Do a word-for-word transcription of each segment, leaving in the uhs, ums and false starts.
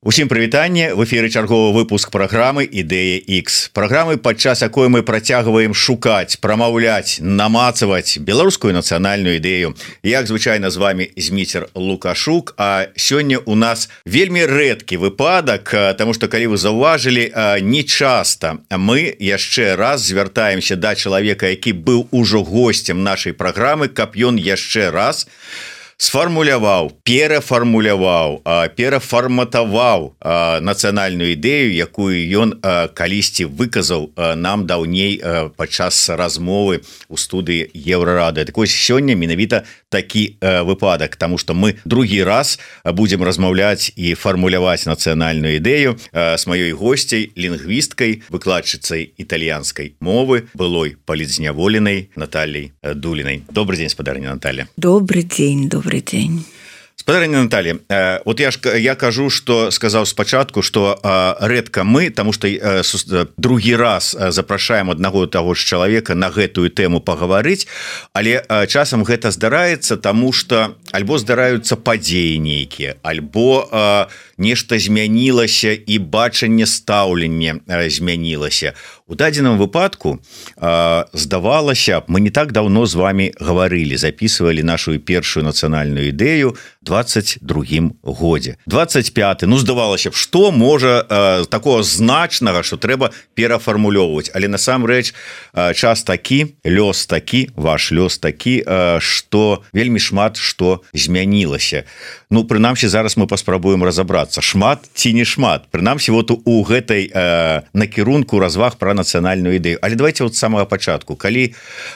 Усім прывітанне, в эфіры чарговы выпуск праграмы Ідэя X. Праграмы, падчас якой мы працягваем шукаць, прамаўляць, намацаваць беларускую нацыянальную ідэю. Як звычайна з вами Зміцер Лукашук, а сёння у нас вельмі рэдкі выпадак, таму што калі вы заўважылі, не часта мы яшчэ раз звяртаемся да чалавека, які быў ужо госцем нашай праграмы, каб ён яшчэ раз сфармуляваў, перафармуляваў, перафарматаваў нацыянальную ідэю, якую ён калісьці выказаў нам даўней падчас размовы ў студыі Еўрарады. Так вось сёння менавіта такі выпадак, таму што мы другі раз будзем размаўляць і фармуляваць нацыянальную ідэю з маёй госцяй, лінгвісткай, выкладчыцай італьянскай мовы, былой палітзняволенай Натальяй Дулінай. Добрый день, спадарыня Наталья. Добрый день, добрый Добрый день. Спадарыня Наталья, э, вот я ж я кажу, что сказаў спачатку, что э, рэдка мы, тому что э, другі раз запрашаем аднаго таго ж чалавека на гэтую тэму пагаварыць, але э, часам гэта здараецца, тому что альбо здараюцца падзеі нейкія, альбо э, нешта змянілася і бачанне стаўлення э, змянілася. У дадзеным выпадку э, здавалася, мы не так давно з вами гаварылі, записывали нашу першую нацыянальную ідэю двадцать другім годзе. двадцать пяты, ну здавалася б, што можа э, такого значнага, што трэба перафармулёўваць, але насамрэч э, час такі, лёс такі, ваш лёс такі, э, што вельмі шмат што змянілася. Ну, прынамсі, зараз мы паспрабуем разабрацца, шмат ці не шмат. Прынамсі, вот у гэтай э, накірунку разваг пра нацыянальную ідэю. Але давайте вот з самага пачатку, калі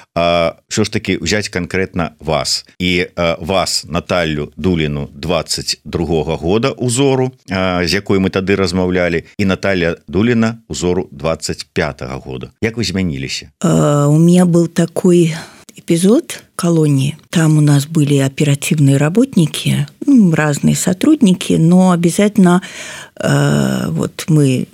ўсё ж таки ўзяць канкрэтна вас і э, вас, Наталью Дуліну, двадцать другога года узору, э, з якой мы тады размаўлялі, і Наталья Дуліна узору двадцать пятого года. Як вы змяніліся? Uh, у меня был такой эпизод колонии. Там у нас были оперативные работники, ну, разные сотрудники, но обязательно э, вот мы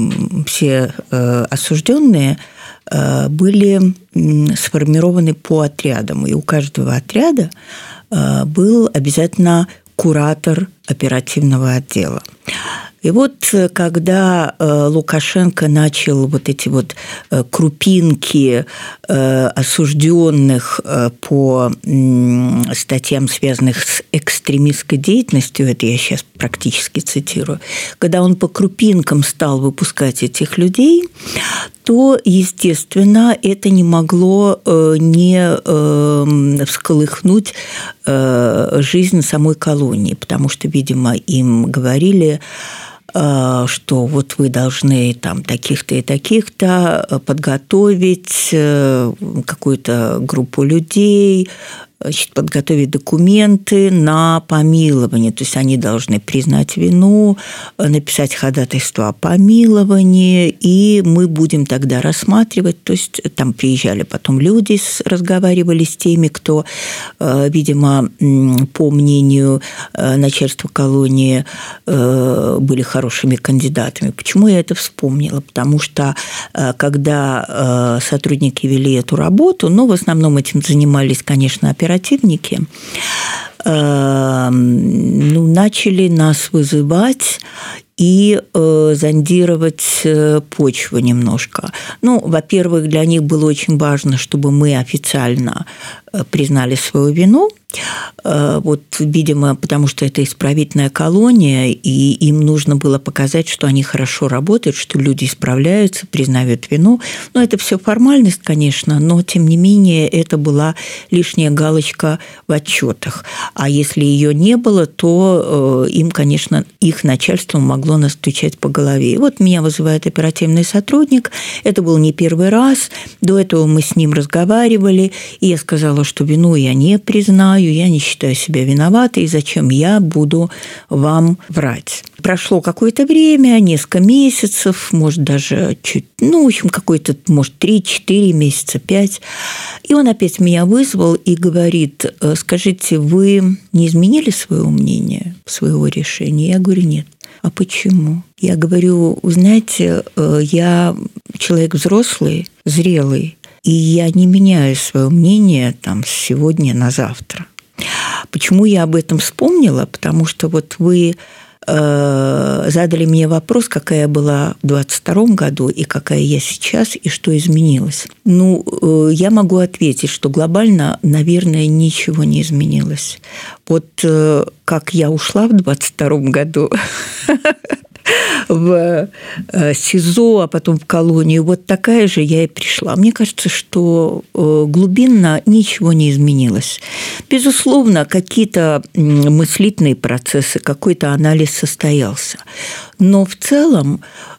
все э, осужденные э, были э, сформированы по отрядам, и у каждого отряда э, был обязательно куратор оперативного отдела. И вот когда э, Лукашенко начал вот эти вот э, крупинки э, осужденных э, по э, статьям, связанных с экстремистской деятельностью, это я сейчас практически цитирую, когда он по крупинкам стал выпускать этих людей, то, естественно, это не могло э, не э, всколыхнуть э, жизнь самой колонии, потому что, видимо, им говорили, что вот вы должны там таких-то и таких-то подготовить какую-то группу людей, значит, подготовить документы на помилование. То есть они должны признать вину, написать ходатайство о помиловании, и мы будем тогда рассматривать. То есть там приезжали потом люди, разговаривали с теми, кто, видимо, по мнению начальства колонии, были хорошими кандидатами. Почему я это вспомнила? Потому что когда сотрудники вели эту работу, ну, в основном этим занимались, конечно, оперативники, оперативники э, ну, начали нас вызывать и э, зондировать э, почву немножко. Ну, во-первых, для них было очень важно, чтобы мы официально э, признали свою вину. Э, вот, видимо, потому что это исправительная колония, и им нужно было показать, что они хорошо работают, что люди исправляются, признают вину. Ну, это все формальность, конечно, но, тем не менее, это была лишняя галочка в отчетах. А если ее не было, то э, им, конечно, их начальство могло нас стучать по голове. И вот меня вызывает оперативный сотрудник. Это был не первый раз. До этого мы с ним разговаривали, и я сказала, что вину я не признаю, я не считаю себя виноватой, и зачем я буду вам врать. Прошло какое-то время, несколько месяцев, может, даже чуть, ну, в общем, какой-то, может, три-четыре месяца, пять. И он опять меня вызвал и говорит: скажите, вы не изменили своего мнения, своего решения? Я говорю: нет. А почему? Я говорю: знаете, я человек взрослый, зрелый, и я не меняю свое мнение там с сегодня на завтра. Почему я об этом вспомнила? Потому что вот вы э, задали мне вопрос, какая я была в двадцать втором году и какая я сейчас, и что изменилось. Ну, э, я могу ответить, что глобально, наверное, ничего не изменилось. Вот э, как я ушла в двадцать втором году в СИЗО, а потом в колонию, вот такая же я и пришла. Мне кажется, что глубинно ничего не изменилось. Безусловно, какие-то мыслительные процессы, какой-то анализ состоялся. Но в целом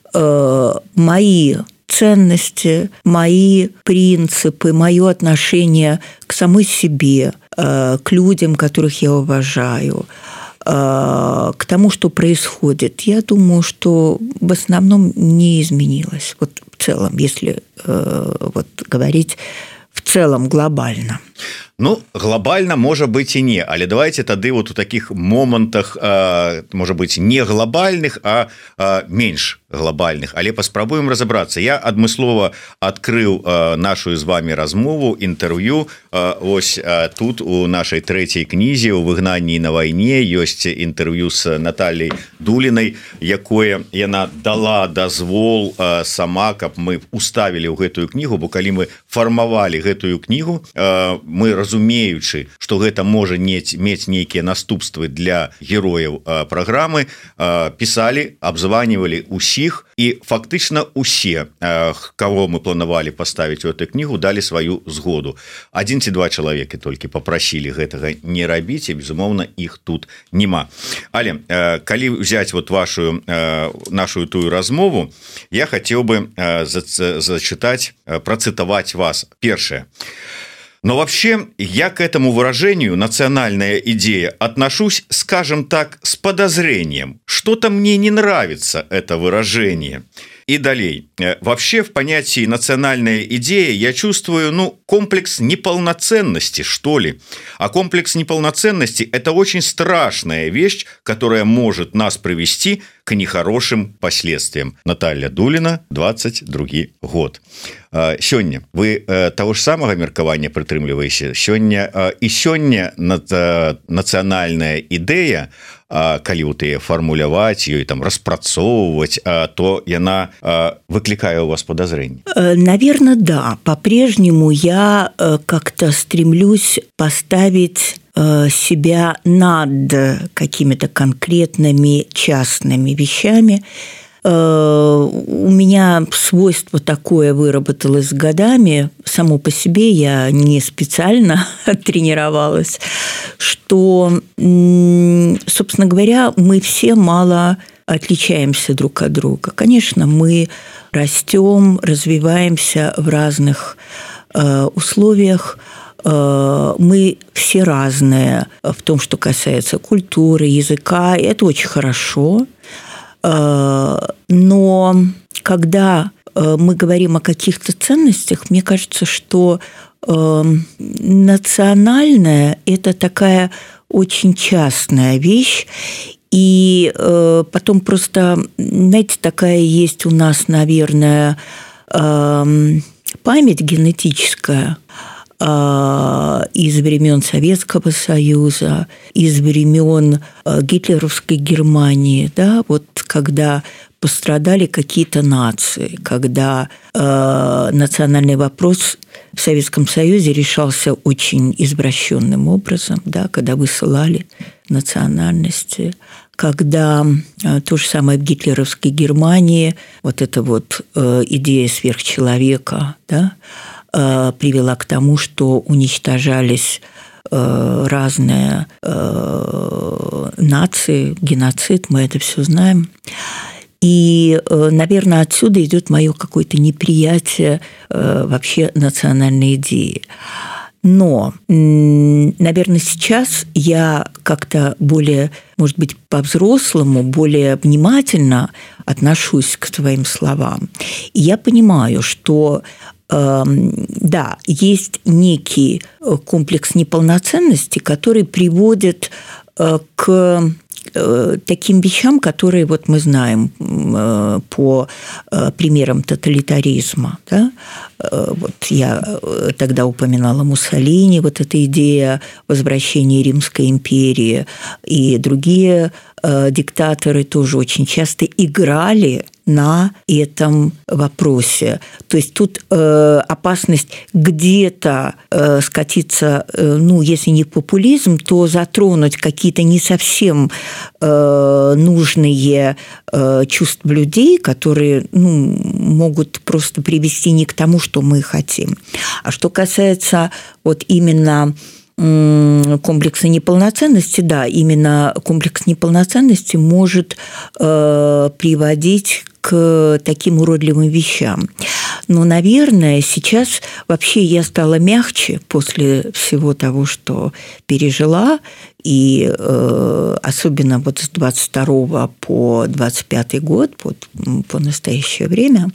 мои ценности, мои принципы, мое отношение к самой себе, к людям, которых я уважаю, к тому, что происходит, я думаю, что в основном не изменилось. Вот в целом, если вот говорить в целом глобально. Ну, глобально, можа быць і не, але давайте тады вот у таких момантах, можа быць, не глобальных, а менш глобальных, але паспрабуем разобрацца. Я адмыслова адкрыў нашу з вами размову, інтэрв'ю. Ось тут у нашай трэцяй кнізе «У выгнанні на вайне» ёсць інтэрв'ю з Натальяй Дулінай, якое яна дала дазвол сама, каб мы уставілі ў гэтую кнігу, бо калі мы фармавалі гэтую кнігу, мы разумеючы, што гэта можа мець нейкія наступствы для герояў праграмы, пісалі, абзванівалі усіх, і фактычна усе, кого мы планавалі паставіць у эту кнігу, далі сваю згоду. Адзін ці два чалавекі толькі папрасілі гэтага не рабіць, і, безумоўна, іх тут няма. Але калі взять вот вашу нашу тую размову, я хацеў бы зачытаць, працытаваць вас. Першае. Но вообще, я к этому выражению «национальная идея» отношусь, скажем так, с подозрением. Что-то мне не нравится это выражение. И далее. Вообще в понятии «национальная идея» я чувствую, ну, комплекс неполноценности, что ли. А комплекс неполноценности – это очень страшная вещь, которая может нас привести к нехорошим последствиям. Наталья Дуліна, двадцать другі год. Сёння вы того ж самого меркавання прытрымліваеце. Сёння і сёння нацыянальная ідэя, калі вот ее фармуляваць, ее там распрацоўваць, то яна выкликая у вас подозрения? Наверное, да. По-прежнему я как-то стремлюсь поставить себя над какими-то конкретными частными вещами. У меня свойство такое выработалось с годами, само по себе я не специально тренировалась, что, собственно говоря, мы все мало отличаемся друг от друга. Конечно, мы растем, развиваемся в разных условиях, мы все разные в том, что касается культуры, языка, и это очень хорошо. Но когда мы говорим о каких-то ценностях, мне кажется, что национальное – это такая очень частная вещь, и потом просто, знаете, такая есть у нас, наверное, память генетическая из времен Советского Союза, из времен гитлеровской Германии, да, вот когда пострадали какие-то нации, когда э, национальный вопрос в Советском Союзе решался очень извращенным образом, да, когда высылали национальности, когда э, то же самое в гитлеровской Германии, вот эта вот э, идея сверхчеловека, да, привела к тому, что уничтожались разные нации, геноцид, мы это все знаем. И, наверное, отсюда идет мое какое-то неприятие вообще национальной идеи. Но, наверное, сейчас я как-то более, может быть, по-взрослому, более внимательно отношусь к твоим словам. И я понимаю, что да, есть некий комплекс неполноценности, который приводит к таким вещам, которые вот мы знаем по примерам тоталитаризма. Да? Вот я тогда упоминала Муссолини, вот эта идея возвращения Римской империи, и другие диктаторы тоже очень часто играли на этом вопросе. То есть тут э, опасность где-то э, скатиться, э, ну, если не в популизм, то затронуть какие-то не совсем э, нужные э, чувства людей, которые, ну, могут просто привести не к тому, что мы хотим. А что касается вот именно комплекса неполноценности, да, именно комплекс неполноценности может э, приводить к таким уродливым вещам. Но, наверное, сейчас вообще я стала мягче после всего того, что пережила, и э, особенно вот с двадцать второго по двадцать пятый год, по, по настоящее время.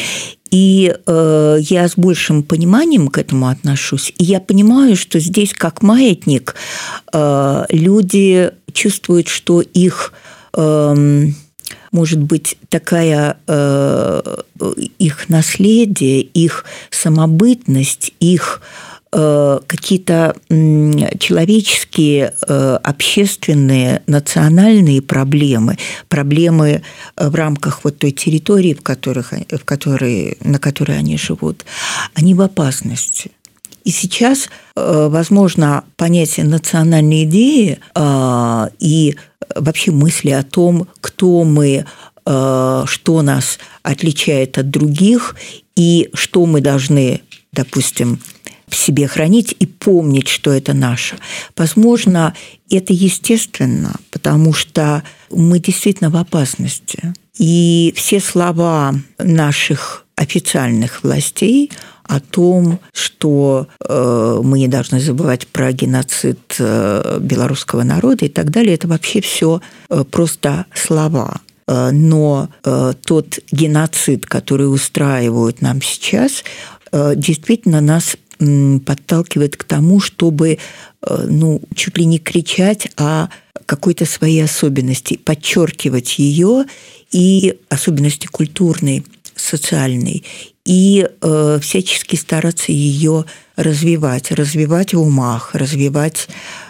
И э, я с большим пониманием к этому отношусь. И я понимаю, что здесь, как маятник, э, люди чувствуют, что их, э, может быть, такая э, их наследие, их самобытность, их какие-то человеческие, общественные, национальные проблемы, проблемы в рамках вот той территории, в которых, в которой, на которой они живут, они в опасности. И сейчас, возможно, понятие национальной идеи и вообще мысли о том, кто мы, что нас отличает от других и что мы должны, допустим, в себе хранить и помнить, что это наше. Возможно, это естественно, потому что мы действительно в опасности. И все слова наших официальных властей о том, что э, мы не должны забывать про геноцид э, белорусского народа и так далее, это вообще все э, просто слова. Э, но э, тот геноцид, который устраивают нам сейчас, э, действительно нас подталкивает к тому, чтобы, ну, чуть ли не кричать о какой-то своей особенности, подчеркивать ее и особенности культурной, социальной, и э, всячески стараться ее развивать, развивать в умах, развивать,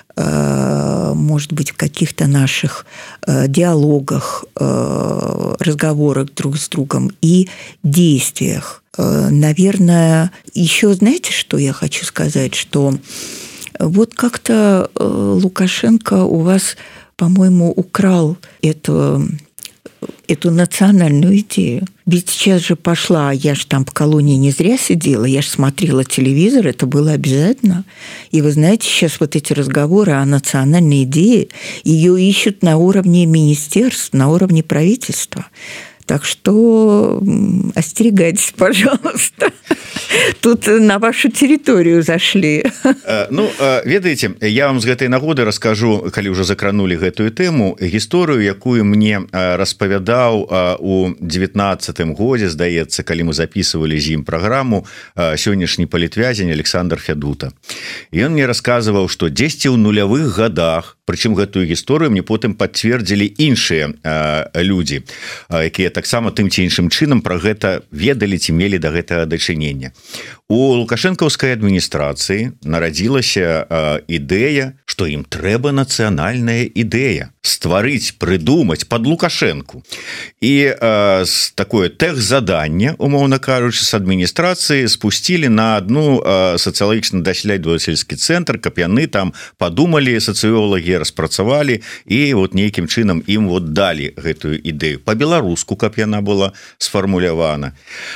э, может быть, в каких-то наших э, диалогах, э, разговорах друг с другом и действиях. Наверное, еще знаете, что я хочу сказать, что вот как-то Лукашенко у вас, по-моему, украл эту, эту национальную идею. Ведь сейчас же пошла, я же там в колонии не зря сидела, я же смотрела телевизор, это было обязательно. И вы знаете, сейчас вот эти разговоры о национальной идее, ее ищут на уровне министерств, на уровне правительства. Так что остерегайтесь, пожалуйста. Тут на вашу территорию зашли. Ну, ведаеце, я вам з гэтай нагоды раскажу, калі ўжо закранули гэтую тэму, гісторыю, якую мне распавядаў у девятнаццатым годзе, здаецца, калі мы записывали з ім праграму, сённяшні палітвязень Александр Фядута. І ён мне расказваў, што дзесьці ў нулявых годах, прычым гэтую гісторыю мне потым пацвердзілі іншыя людзі, якія таксама тым ці іншым чынам пра гэта ведалі ці мелі да гэтага дачынення. У лукашэнкаўскай адміністрацыі нарадзілася ідэя, што ім трэба нацыянальная ідэя стварыць, прыдумаць пад Лукашэнку. І э, такое тэхзаданне, умоўна кажучы, з адміністрацыі спусцілі на адну э, сацыялагічна-даследавацельскі цэнтр, каб яны там падумалі, сацыёлагі распрацавалі і вот нейкім чынам ім вот далі гэтую ідэю па-беларуску, каб яна была сфармулявана.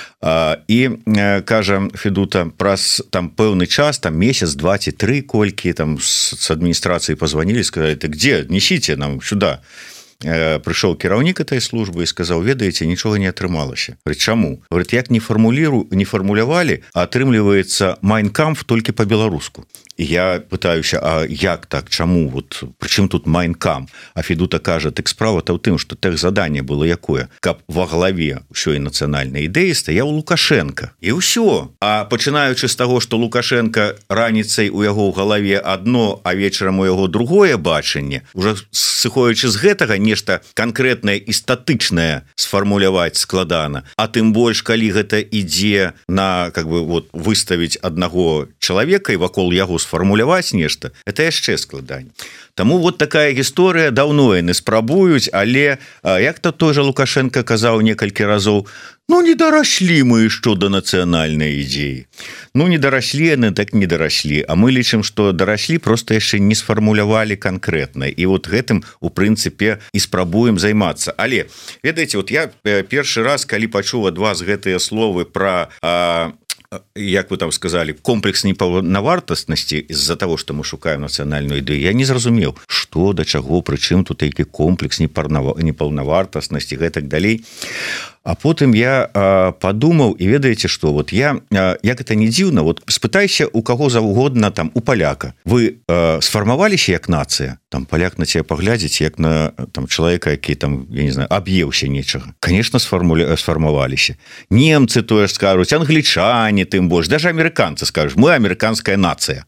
І кажа Федута, праз там пэўны час, там месяц, два ці тры, колькі там з адміністрацыі позвонили, сказали: ты где, несите нам сюда. прыйшоў кіраўнік этой службы і сказаў: ведаеце, нічога не атрымалася. Чаму? Говорит, як не фармуліру не фармулявалі, а атрымліваецца Mein Kampf толькі по-беларуску. І я пытаюся, а як так, чаму, вот прычым тут Mein Kampf? А Федута кажа: так справа-то ў тым, што тэх заданне было якое, каб во главе ўсёй нацыянальнай ідэі стаяў Лукашенко. І ўсё. А пачынаючы з таго, што Лукашенко раніцай у яго ў галаве адно, а вечарам у яго другое бачанне, уже сыходзячы з гэтага нешта канкрэтнае і статычнае сфармуляваць складана. А тым больш, калі гэта ідзе на, как бы, вот, выставіць аднаго чалавека і вакол яго сфармуляваць нешта, это яшчэ складанне. Таму вот такая гісторыя, даўно яны спрабуюць, але як-то той жа Лукашенко казаў некалькі разоў: ну не дарашлі мы што да нацыянальнай ідзеі. Ну не дарашлі яны, так не дарашлі, а мы лічым, што дарашлі, просто яшчэ не сфармулявалі канкрэтна, і вот гэтым у прынцыпе і спрабуем займацца. Але ведаеце, вот я першы раз, калі пачуў ад вас гэтыя словы пра а, як вы там сказали, комплекс непаўнавартаснасці з-за того, што мы шукаем нацыянальную ідэю, я не зразумеў, што да чаго, прычым тут які комплекс непаўнавартаснасці, гэтак далей. А потым я а, падумаў, і ведаеце што, вот я, а, як это не дзіўна, вот спытайся у каго заўгодна, там, у паляка: вы а, сфармаваліся як нацыя? Там паляк на цябе паглядзіць як на там чалавека, які там, я не знаю, аб'еўся нечага. Конечно, сфармуля... сфармаваліся. Немцы тое ж скажуць, англічане тым больш, даже амерыканцы скажуць: мы амерыканская нацыя.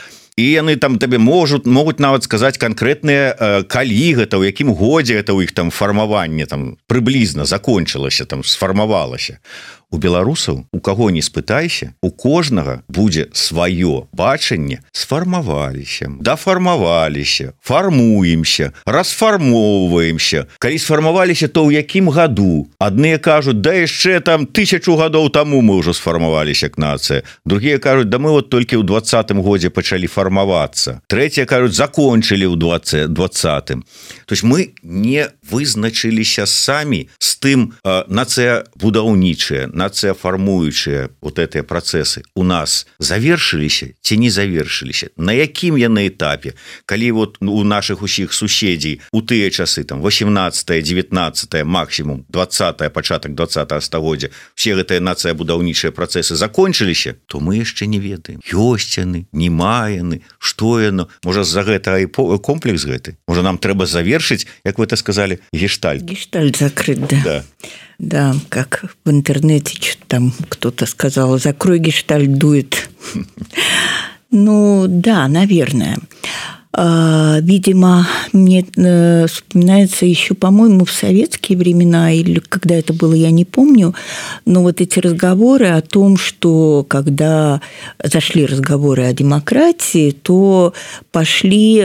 І яны там табе можуць могуць нават сказаць канкрэтныя э, калі гэта, у якім годзе гэта ў іх там фармаванне там прыблізна закончылася, там сфармавалася. У беларусаў, у каго не спытайся, у кожнага будзе сваё бачанне: сфармаваліся, дафармаваліся, фармуемся, расфармоўваемся. Калі сфармаваліся, то ў якім году? Адныя кажуць: да яшчэ там тысячу гадоў таму мы ўжо сфармаваліся як нацыя. Другія кажуць: да мы вот толькі ў двадцатым годзе пачалі фармавацца. Трэція кажуць: закончылі ў двадцатым. То есть мы не вызначыліся самі з тым э, нацыя будаўнічая, нацыя фармуючая, вот гэтыя працэсы у нас завершыліся ці не завершыліся, на якім яны этапе. Калі вот у наших усіх суседзей у тыя часы там восемнадцатае, девятнадцатае, максімум двадцатае, пачатак двадцатага стагоддзя все гэтыя нацыя будаўнічыя працэсы закончыліся, то мы яшчэ не ведаем, ёсць яны, нема яны, што яно. Можа, з-за гэтага і комплекс гэты, можа, нам трэба завершыць, як вы это сказали, гештальт. Гештальт закрыт, да. Да. Да, как в интернете что-то там кто-то сказал: закрой гештальт, дует. Ну, да, наверное. Видимо, мне вспоминается еще, по-моему, в советские времена, или когда это было, я не помню, но вот эти разговоры о том, что когда зашли разговоры о демократии, то пошли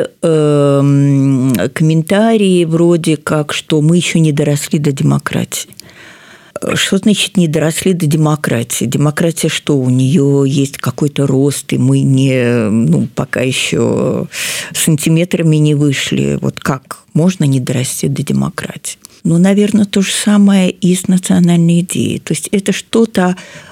э, комментарии вроде как, что мы еще не доросли до демократии. Что значит не доросли до демократии? Демократия что? У нее есть какой-то рост, и мы не, ну, пока еще сантиметрами не вышли. Вот как можно не дорасти до демократии? Ну, наверное, то же самое и с национальной идеей. То есть это что-то,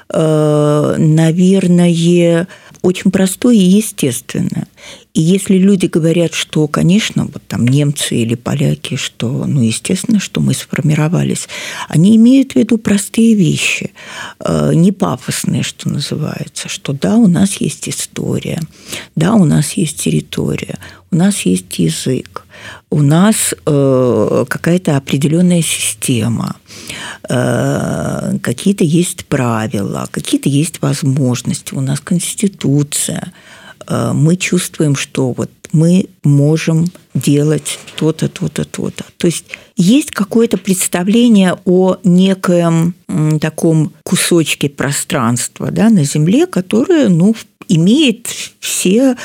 наверное, очень простое и естественное. И если люди говорят, что, конечно, вот там немцы или поляки, что, ну, естественно, что мы сформировались, они имеют в виду простые вещи, не пафосные, что называется, что да, у нас есть история, да, у нас есть территория, у нас есть язык, у нас э, какая-то определенная система, э, какие-то есть правила, какие-то есть возможности, у нас конституция. Э, мы чувствуем, что вот мы можем делать то-то, то-то, то-то. То есть есть какое-то представление о некоем м, таком кусочке пространства, да, на Земле, которое, ну, имеет все,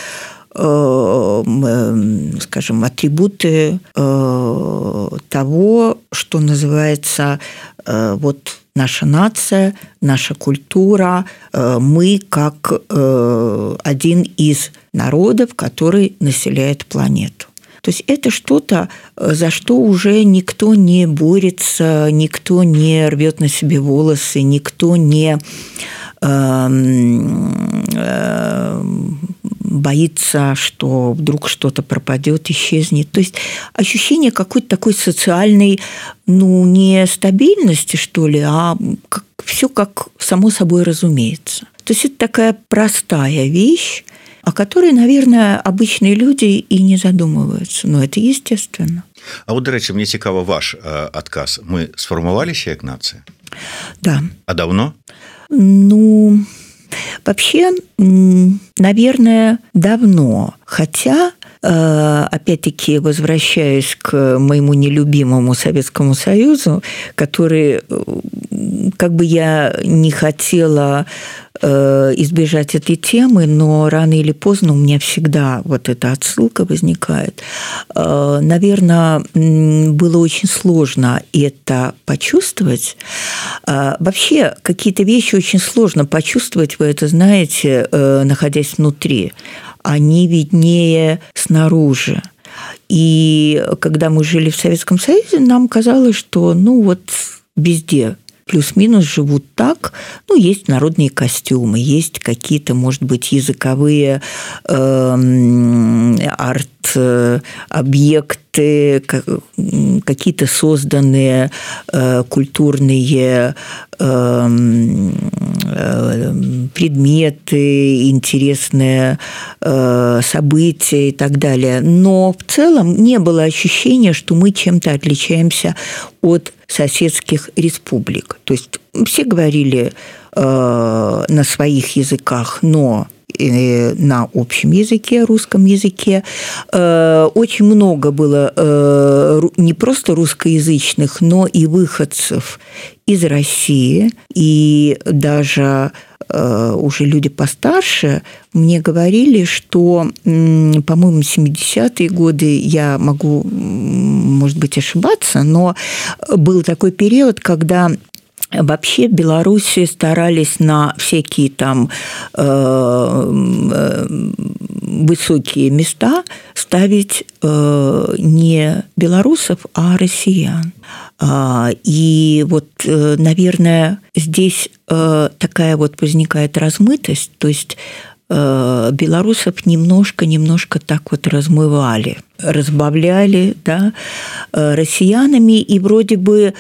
скажем, атрибуты того, что называется вот наша нация, наша культура, мы как один из народов, который населяет планету. То есть это что-то, за что уже никто не борется, никто не рвет на себе волосы, никто не боится, что вдруг что-то пропадет, исчезнет. То есть ощущение какой-то такой социальной, ну, не стабильности, что ли, а как, все как само собой разумеется. То есть это такая простая вещь, о которой, наверное, обычные люди и не задумываются. Но это естественно. А вот, до речі, мне цікаво ваш э, отказ. Мы сформировались как нация? Да. А давно? Ну, вообще, наверное, давно. Хотя, опять-таки, возвращаясь к моему нелюбимому Советскому Союзу, который, как бы я не хотела избежать этой темы, но рано или поздно у меня всегда вот эта отсылка возникает. Наверное, было очень сложно это почувствовать. Вообще, какие-то вещи очень сложно почувствовать, вы это знаете, находясь внутри. Они виднее снаружи. И когда мы жили в Советском Союзе, нам казалось, что ну вот везде плюс-минус живут так. Ну, есть народные костюмы, есть какие-то, может быть, языковые э, арт-объекты, какие-то созданные э, культурные э, предметы, интересные э, события и так далее. Но в целом не было ощущения, что мы чем-то отличаемся от соседских республик. То есть все говорили э, на своих языках, но э, на общем языке, русском языке. Э, очень много было э, не просто русскоязычных, но и выходцев из России. И даже э, уже люди постарше мне говорили, что, по-моему, семидесятые годы, я могу, может быть, ошибаться, но был такой период, когда вообще в Беларуси старались на всякие там э, высокие места ставить э, не белорусов, а россиян. И вот, наверное, здесь такая вот возникает размытость, то есть белорусов немножко-немножко так вот размывали, разбавляли, да, россиянами, и вроде бы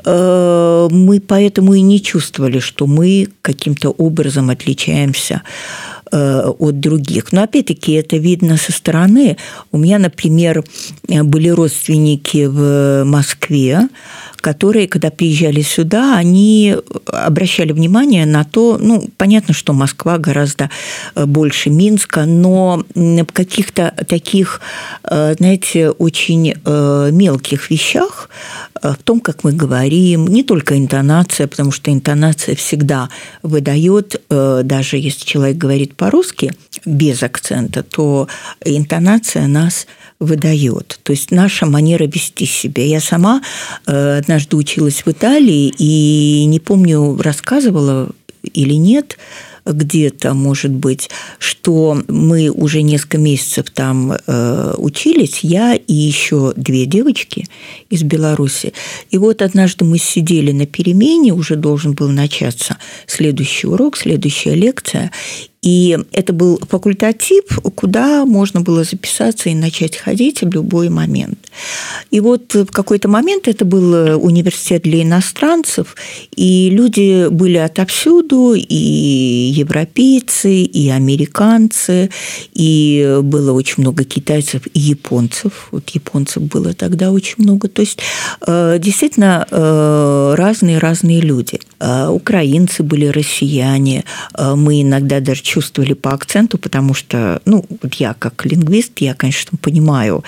мы поэтому и не чувствовали, что мы каким-то образом отличаемся от других. Но опять-таки это видно со стороны. У меня, например, были родственники в Москве, которые, когда приезжали сюда, они обращали внимание на то, ну, понятно, что Москва гораздо больше Минска, но в каких-то таких, знаете, очень мелких вещах, в том, как мы говорим, не только интонация, потому что интонация всегда выдает, даже если человек говорит по-русски без акцента, то интонация нас выдает. То есть наша манера вести себя. Я сама однажды училась в Италии и не помню, рассказывала или нет, где-то, может быть, что мы уже несколько месяцев там э, учились, я и еще две девочки из Беларуси. И вот однажды мы сидели на перемене, уже должен был начаться следующий урок, следующая лекция, и это был факультатив, куда можно было записаться и начать ходить в любой момент. И вот в какой-то момент это был университет для иностранцев, и люди были отовсюду, и европейцы, и американцы, и было очень много китайцев и японцев. Вот японцев было тогда очень много. То есть действительно разные-разные люди. Украинцы были, россияне. Мы иногда даже чувствовали по акценту, потому что, ну, вот я как лингвист, я, конечно, понимаю,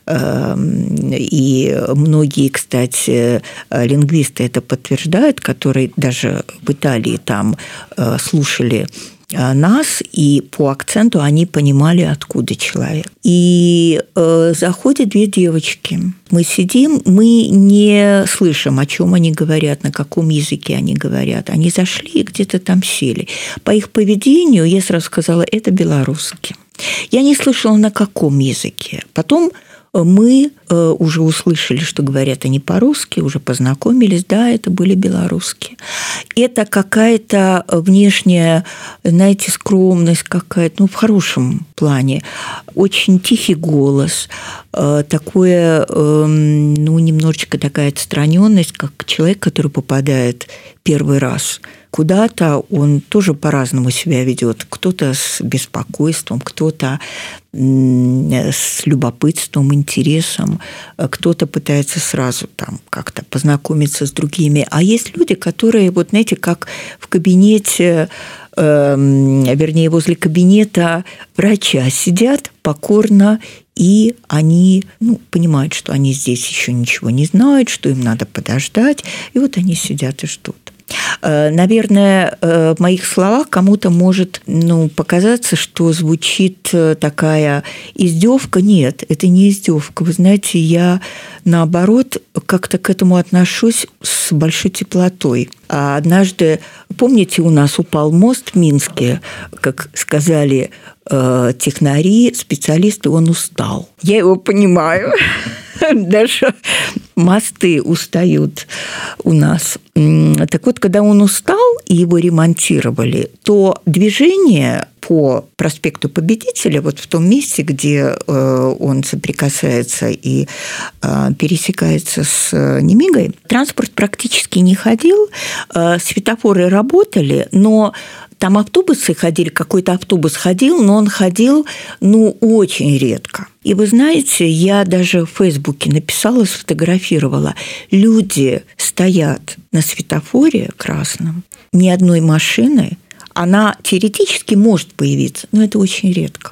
и многие, кстати, лингвисты это подтверждают, которые даже в Италии там слушали нас, и по акценту они понимали, откуда человек. И э, заходят две девочки. Мы сидим, мы не слышим, о чем они говорят, на каком языке они говорят. Они зашли и где-то там сели. По их поведению я сразу сказала, это белорусский. Я не слышала, на каком языке. Потом мы уже услышали, что говорят они по-русски, уже познакомились, да, это были белорусские. это какая-то внешняя, знаете, скромность какая-то, ну, в хорошем плане. Очень тихий голос, такое, ну, немножечко такая отстраненность, как человек, который попадает первый раз куда-то, он тоже по-разному себя ведет. Кто-то с беспокойством, кто-то с любопытством, интересом, кто-то пытается сразу там как-то познакомиться с другими. А есть люди, которые, вот знаете, как в кабинете, э, вернее, возле кабинета врача сидят покорно, и они, ну, понимают, что они здесь еще ничего не знают, что им надо подождать, и вот они сидят и ждут. Наверное, в моих словах кому-то может, ну, показаться, что звучит такая издевка. Нет, это не издевка. Вы знаете, я, наоборот, как-то к этому отношусь с большой теплотой. А однажды, помните, у нас упал мост в Минске, как сказали технари, специалисты, он устал. Я его понимаю. Даже мосты устают у нас. Так вот, когда он устал и его ремонтировали, то движение по проспекту Победителя, вот в том месте, где он соприкасается и пересекается с Немигой, транспорт практически не ходил, светофоры работали, но там автобусы ходили, какой-то автобус ходил, но он ходил, ну, очень редко. И вы знаете, я даже в Фейсбуке написала, сфотографировала. Люди стоят на светофоре красном, ни одной машины. Она теоретически может появиться, но это очень редко.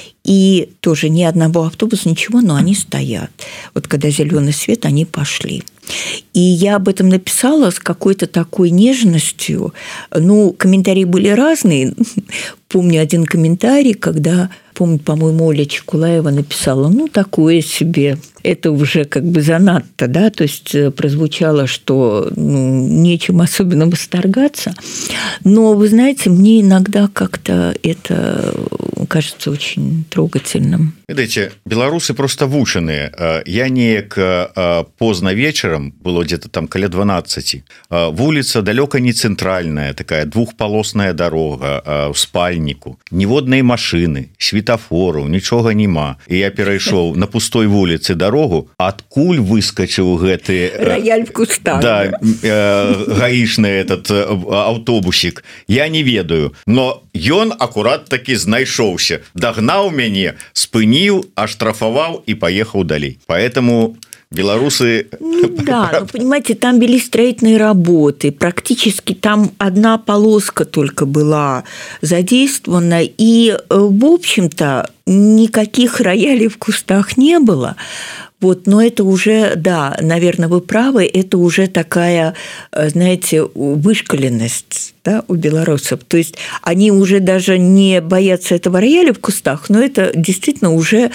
И тоже ни одного автобуса, ничего, но они стоят. Вот когда зеленый свет, они пошли. И я об этом написала с какой-то такой нежностью. Ну, комментарии были разные. Помню один комментарий, когда, помню, по-моему, Оля Чекулаева написала, ну, такое себе, это уже как бы занадто, да, то есть прозвучало, что, ну, нечем особенно восторгаться. Но, вы знаете, мне иногда как-то это кажется очень трогательным. Видите, белорусы просто вучаныя. Я неяк поздно вечером, было где-то там каля дванаццаці, вуліца далёка не цэнтральная, такая двухполосная дорога в спальніку, ніводнай машины, светофору, нічога няма. І я перайшоў на пустой вуліцы дорогу, адкуль выскочыў гэты рояль в кустах, да, гаишный этот автобусик, я не ведаю, но ён акурат таки знайшоўся, дагнаў мяне, спыніў, аштрафаваў и поехал далей. Поэтому белорусы... Ну, да, ну, понимаете, там вели строительные работы, практически там одна полоска только была задействована, и, в общем-то, никаких роялей в кустах не было. Вот, но это уже, да, наверное, вы правы, это уже такая, знаете, вышкаленность, да, у белорусов. То есть они уже даже не боятся этого рояля в кустах, но это действительно уже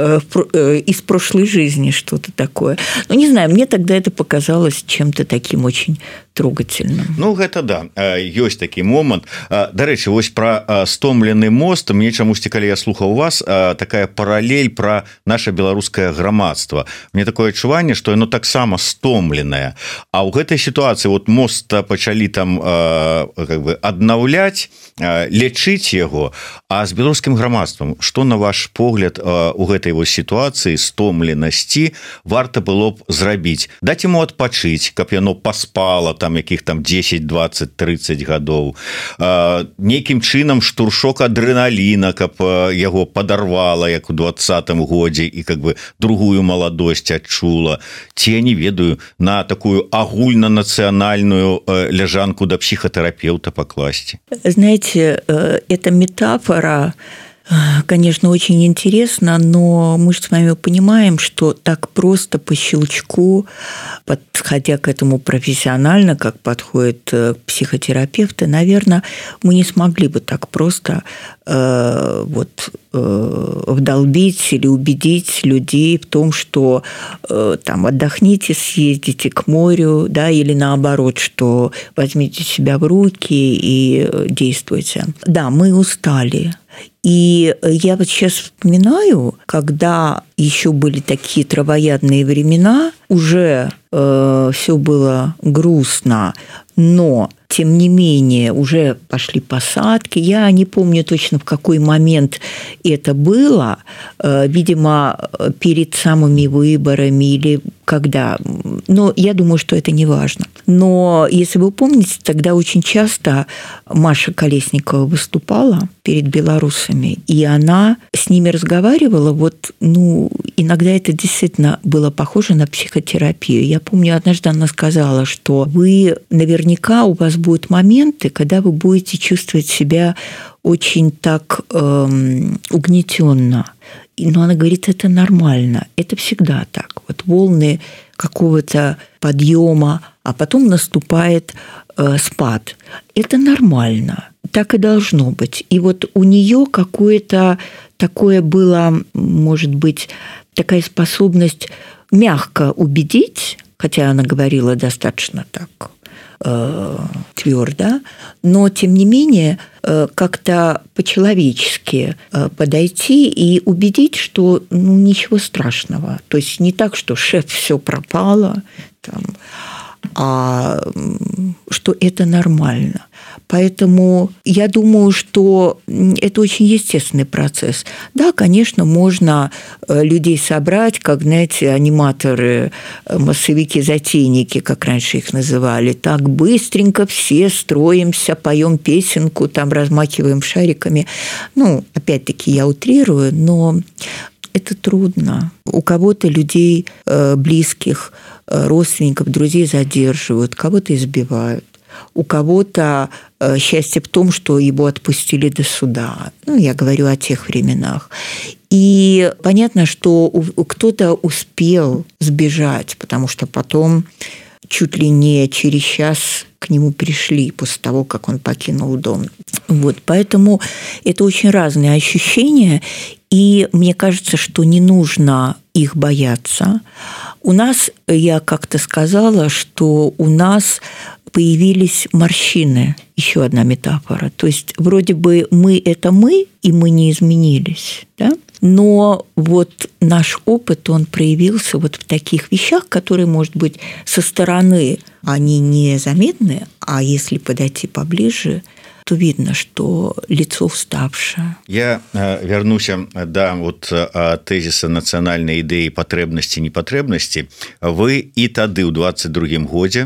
из прошлой жизни что-то такое. Ну, не знаю, мне тогда это показалось чем-то таким очень трогательным. Ну, гэта да, ёсць такі момант. Дарэчы, вось пра стомлены мост, мне чамусьці, калі я слухаў вас, такая паралель пра наше беларускае грамадства. Мне такое адчуванне, што яно таксама стомленае. А ў гэтай сітуацыі вот мост пачалі там как бы аднаўляць, лечыць яго, а з беларускім грамадствам, што на ваш погляд у гэтай вось сітуацыі стомленасці варта было б зрабіць? Даць яму адпачыць, каб яно паспала там якіх там дзесяць, дваццаць, трыццаць гадоў, нейкім чынам штуршок адрэналіна, каб яго падарвала, як у двадцатым годзе, і как бы другую маладосць адчула, ці, я не ведаю, на такую агульнанацыянальную ляжанку да психотерапевта покласти. Знаете, эта метафора, конечно, очень интересно, но мы же с вами понимаем, что так просто по щелчку, подходя к этому профессионально, как подходят психотерапевты, наверное, мы не смогли бы так просто э, вот, э, вдолбить или убедить людей в том, что э, там отдохните, съездите к морю, да, или наоборот, что возьмите себя в руки и действуйте. Да, мы устали. И я вот сейчас вспоминаю, когда еще были такие травоядные времена, уже э, все было грустно, но тем не менее, уже пошли посадки. Я не помню точно, в какой момент это было. Видимо, перед самыми выборами или когда. Но я думаю, что это не важно. Но, если вы помните, тогда очень часто Маша Колесникова выступала перед белорусами, и она с ними разговаривала. Вот, ну, иногда это действительно было похоже на психотерапию. Я помню, однажды она сказала, что вы наверняка, у вас будут моменты, когда вы будете чувствовать себя очень так эм, угнетенно. Но она говорит, это нормально, это всегда так. Вот волны какого-то подъема, а потом наступает э, спад. Это нормально, так и должно быть. И вот у нее какое-то такое было, может быть, такая способность мягко убедить, хотя она говорила достаточно так э, твердо, но, тем не менее, э, как-то по-человечески э, подойти и убедить, что ну, ничего страшного. То есть не так, что шеф, все пропало, там, а что это нормально. Поэтому я думаю, что это очень естественный процесс. Да, конечно, можно людей собрать, как, знаете, аниматоры, массовики-затейники, как раньше их называли. Так быстренько все строимся, поем песенку, там размахиваем шариками. Ну, опять-таки, я утрирую, но это трудно. У кого-то людей близких, родственников, друзей задерживают, кого-то избивают. У кого-то счастье в том, что его отпустили до суда. Ну, я говорю о тех временах. И понятно, что кто-то успел сбежать, потому что потом чуть ли не через час к нему пришли после того, как он покинул дом. Вот, поэтому это очень разные ощущения, и мне кажется, что не нужно их бояться. У нас, я как-то сказала, что у нас появились морщины, еще одна метафора. То есть вроде бы мы – это мы, и мы не изменились, да? Но вот наш опыт, он проявился вот в таких вещах, которые, может быть, со стороны они незаметны, а если подойти поближе, то видно, что лицо уставшее. Я вернуся да вот тезиса нацыянальнай ідэі патрэбнасці непатрэбнасці. Вы і тады ў двадцать другім годзе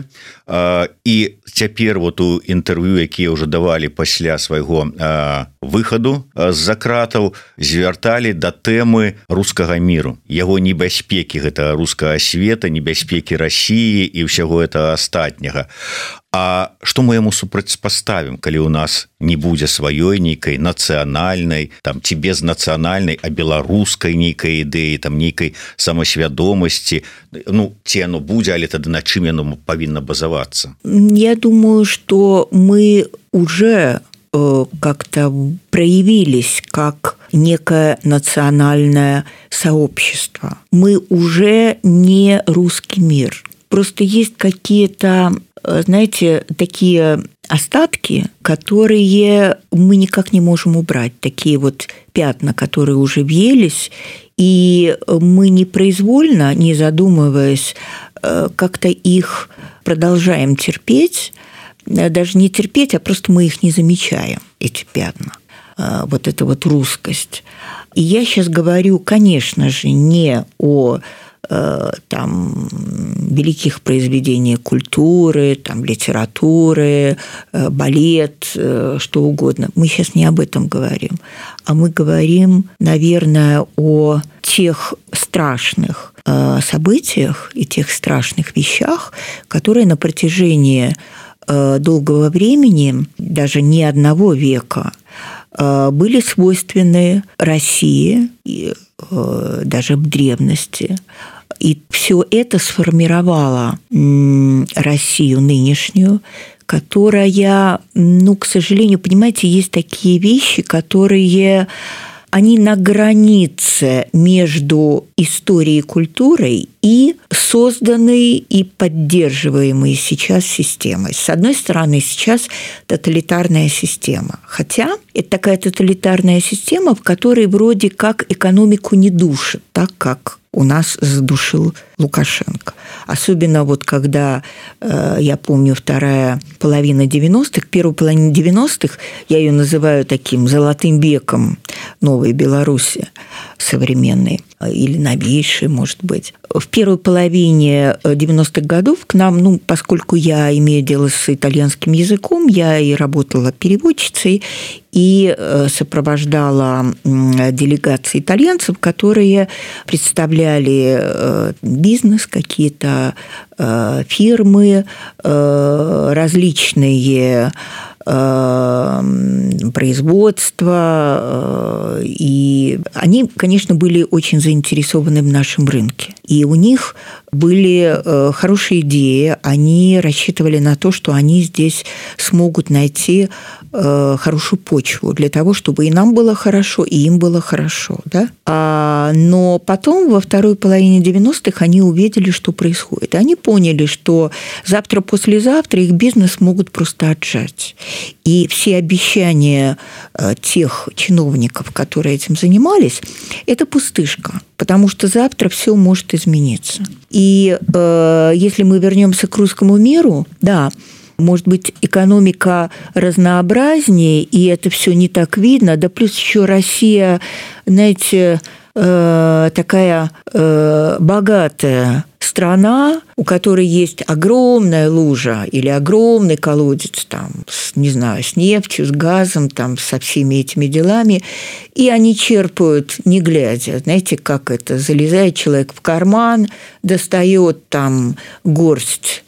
і цяпер вот у інтэрв'ю, якія ўжо давалі пасля свайго выхаду з-за кратаў, звярталі да тэмы рускага міру, яго небяспекі, гэта рускага света, небяспекі Расіі і ўсяго этого астатняга. А што мы яму супрацьпаставім, калі ў нас не будзе сваёй нейкай нацыянальнай, там ці без нацыянальнай, а беларускай нейкай ідэі, там нейкай самасвядомасці, ну ці яно будзе, але тады на чым яно павінна базавацца? Я думаю, что мы уже как-то проявились как некое национальное сообщество. Мы уже не русский мир. Просто есть какие-то, знаете, такие остатки, которые мы никак не можем убрать. Такие вот пятна, которые уже въелись, и мы непроизвольно, не задумываясь, как-то их продолжаем терпеть. Даже не терпеть, а просто мы их не замечаем, эти пятна. Вот эта вот русскость. И я сейчас говорю, конечно же, не о там великих произведениях культуры, там литературы, балет, что угодно. Мы сейчас не об этом говорим, а мы говорим, наверное, о тех страшных событиях и тех страшных вещах, которые на протяжении долгого времени, даже не одного века, были свойственны России, и даже в древности. И все это сформировало Россию нынешнюю, которая, ну, к сожалению, понимаете, есть такие вещи, которые, они на границе между историей и культурой и созданной и поддерживаемой сейчас системой. С одной стороны, сейчас тоталитарная система. Хотя это такая тоталитарная система, в которой вроде как экономику не душит, так как у нас задушил Лукашенко. Особенно вот когда, э, я помню, вторая половина девяностых, первую половину девяностых, я ее называю таким золотым веком новой Беларуси современной, или новейшей, может быть. В первой половине девяностых годов к нам, ну, поскольку я имею дело с итальянским языком, я и работала переводчицей, и сопровождала делегации итальянцев, которые представляли бизнес, какие-то фирмы, различные производства, и они, конечно, были очень заинтересованы в нашем рынке. И у них были хорошие идеи, они рассчитывали на то, что они здесь смогут найти хорошую почву для того, чтобы и нам было хорошо, и им было хорошо. Да? А, но потом, во второй половине девяностых, они увидели, что происходит. И они поняли, что завтра-послезавтра их бизнес могут просто отжать. И все обещания тех чиновников, которые этим занимались, это пустышка, потому что завтра все может измениться. И э, если мы вернемся к русскому миру, да, может быть, экономика разнообразнее, и это все не так видно, да плюс еще Россия, знаете, э, такая э, богатая страна, у которой есть огромная лужа или огромный колодец, там, с, не знаю, с нефтью, с газом, там, со всеми этими делами, и они черпают, не глядя. Знаете, как это? Залезает человек в карман, достает там горсть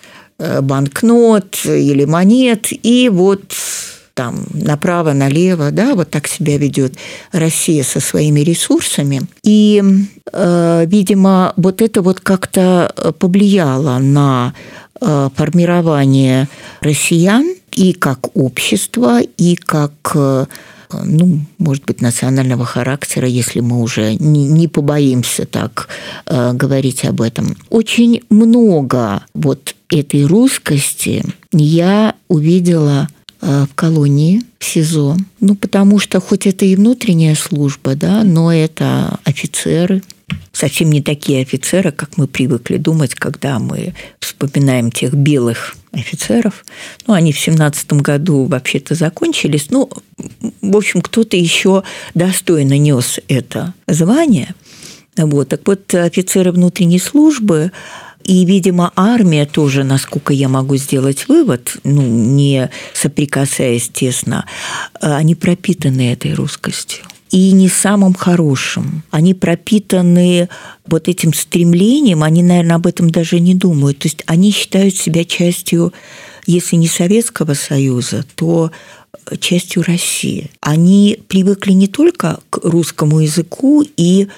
банкнот или монет, и вот там направо-налево, да, вот так себя ведет Россия со своими ресурсами. И, э, видимо, вот это вот как-то повлияло на э, формирование россиян и как общества, и как, э, ну, может быть, национального характера, если мы уже не, не побоимся так э, говорить об этом. Очень много вот этой русскости я увидела в колонии, в СИЗО. Ну, потому что хоть это и внутренняя служба, да, но это офицеры. Совсем не такие офицеры, как мы привыкли думать, когда мы вспоминаем тех белых офицеров. Ну, они в семнадцатом году вообще-то закончились. Ну, в общем, кто-то еще достойно нес это звание. Вот. Так вот, офицеры внутренней службы и, видимо, армия тоже, насколько я могу сделать вывод, ну, не соприкасаясь тесно, они пропитаны этой русскостью. И не самым хорошим. Они пропитаны вот этим стремлением, они, наверное, об этом даже не думают. То есть они считают себя частью, если не Советского Союза, то частью России. Они привыкли не только к русскому языку и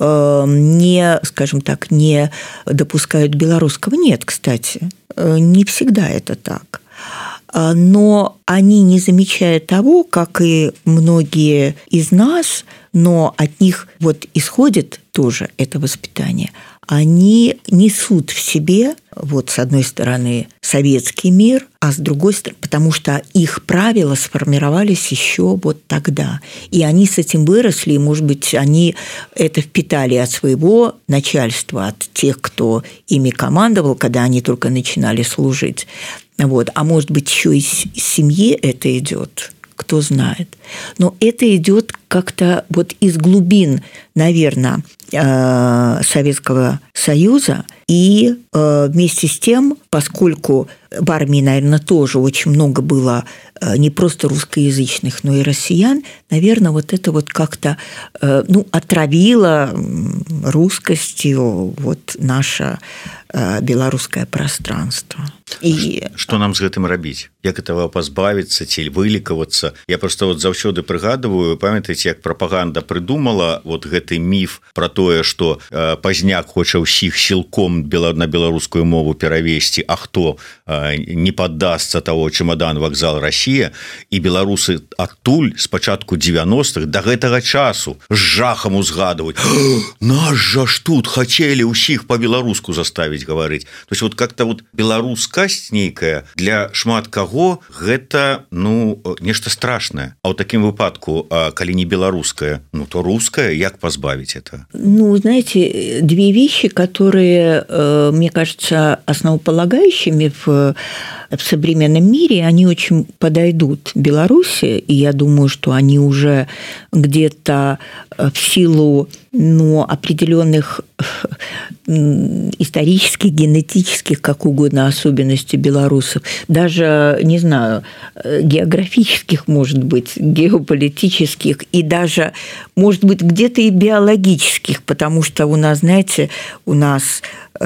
не, скажем так, не допускают белорусского. Нет, кстати, не всегда это так. Но они не замечают того, как и многие из нас, но от них вот исходит тоже это воспитание. Они несут в себе, вот с одной стороны, советский мир, а с другой стороны, потому что их правила сформировались еще вот тогда. И они с этим выросли, и, может быть, они это впитали от своего начальства, от тех, кто ими командовал, когда они только начинали служить. Вот. А может быть, еще из семьи это идет, кто знает. Но это идет как-то вот из глубин, наверное, Советского Союза. И вместе с тем, поскольку в армии, наверное, тоже очень много было не просто русскоязычных, но и россиян, наверное, вот это вот как-то ну, отравило рускостью вот наше белорусское пространство. І... Што нам з гэтым рабіць? Як этого пазбавіцца ці вылікавацца? Я просто вот заўсёды прыгадываю, памятаеце, як прапаганда прыдумала вот гэты міф про тое, што э, Пазняк хоча ўсіх сілком на беларускую мову перавесці, а хто э, не паддасца того чемодан вакзал Россия, і беларусы адтуль з пачатку девяностых до гэтага часу з жахам узгадываюць: наш жа ж тут хацелі ўсіх по-беларуску заставіць гаварыць. То есть вот как-то вот беларускасць нейкая для шмат каго гэта ну нешта страшнае. А ў такім выпадку, калі не беларуская, ну то руская, як пазбавіць это? Ну, знаете, две вещи, которые, мне кажется, основополагающими в, в современном мире, они очень подойдут Беларуси, и я думаю, что они уже где-то в силу, ну, определенных исторических, генетических, как угодно, особенностей белорусов, даже, не знаю, географических, может быть, геополитических, и даже, может быть, где-то и биологических, потому что у нас, знаете, у нас